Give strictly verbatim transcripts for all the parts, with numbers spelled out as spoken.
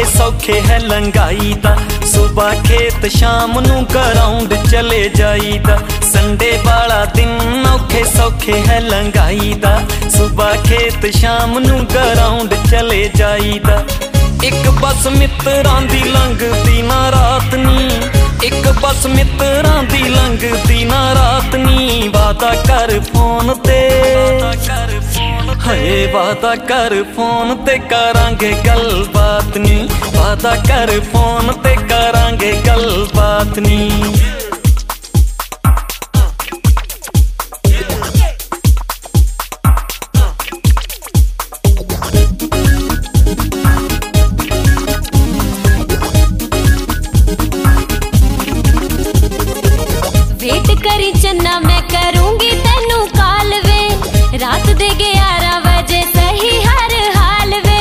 सौखे है लंगाई दा। सुबह खेत शाम नू ग्राउंड चले जाईदा। संडे वाला दिन औखे सौखे है लंगाई दा। सुबह खेत शाम नू ग्राउंड चले जाईदा। एक बस मित्रां दी लंघदी ना रात नी। एक बस मित्रां दी लंघदी ना रात नी। वादा कर फोन ते हाय वादा कर फोन ते करांगे गलबात नी। वादा कर फोन ते करांगे गलबात नी। वेट करी चन्ना मैं करूंगी तेनू काल वे। रात दे ग्यारह बजे सही हर हाल वे।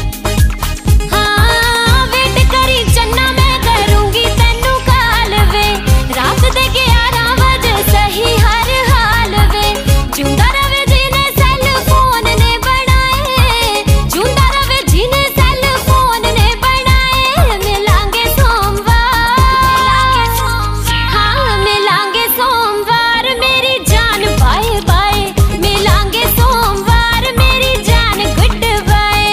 हाँ वेट करी चन्ना मैं करूंगी तेनू काल वे। रात दे ग्यारह बजे सही हर हाल वे। जिंदा रवे जिने सेल फोन ने बनाए। जिंदा रवे जिने सेल फोन ने बनाए। मिलांगे सोमवार हाँ मिलांगे सोमवार मेरी जान बाय बाय। मिलांगे सोमवार मेरी जान गुड बाय।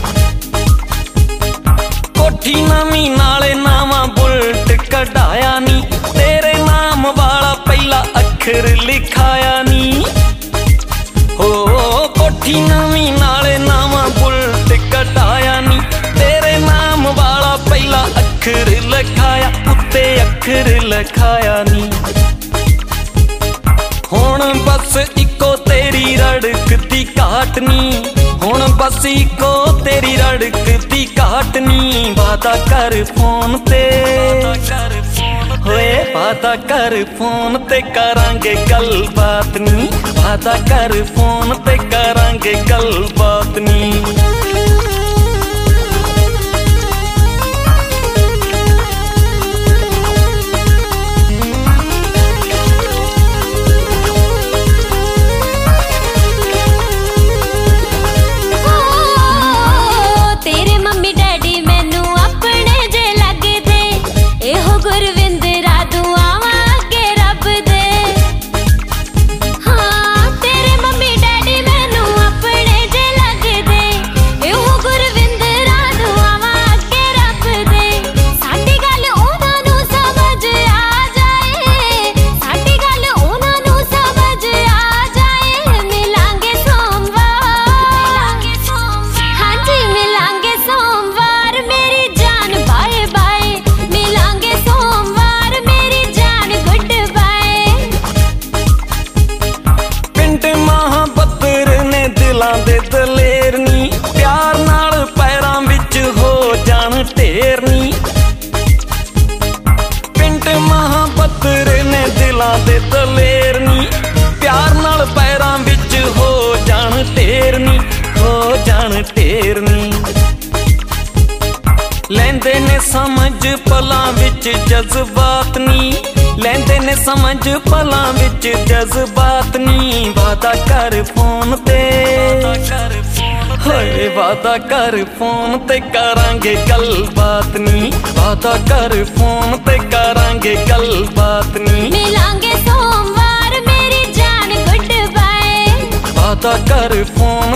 कोठी नवी नाले नावा बुलट कढ़ाया नी। तेरे नाम वाला पहला अखर लिखाया नी। हो कोठी नवी नाले नावा बुलट कढ़ाया नी। तेरे नाम वाला पहला अखर लिखाया उत्ते अखर लिखाया नी। हुण बस इको तेरी रड़कती घाट नी। हुण बस इको तेरी रड़कती घाट नी। वादा कर फोन ते होए वादा कर फोन ते करांगे गलबात नी। वादा कर फोन ते करांगे गलबात नी। तेरे मम्मी डैडी मैनू अपने जे लगदे। एहो गुरविंद राधू आवा अगे रब दे। हाँ तेरे मम्मी डैडी मैनू अपने जे लगदे। एहो गुरविंद राधू आवा अगे रब दे। साडी गल उन्हां नू समझ आ जाए। साडी गल उन्हां नू समझ आ जाए। मिलांगे सोमवार हाँ जी मिलांगे सोमवार मेरी जान बाय बाय। मिलांगे सोमवार मेरी जान गुड बाय। पिंड महाबत्तर ने दिलां दे दलेर नी। प्यार नाल पैरां विच हो जाण ढेर नी। पिंड महाबत्तर ने दिलां दे दलेर नी। प्यार नाल पैरां विच हो जाण ढेर नी। हो जाण ढेर नी। लैंदे ने समझ पलां विच जज्बात नी। लैंदे ने समझ पलां विच जज्बात नी। वादा कर फोन ते होए वादा कर फोन ते करांगे गलबात नी। वादा कर फोन ते करांगे गलबात नी। मिलांगे सोमवार मेरी जान गुड बाय। वादा कर फोन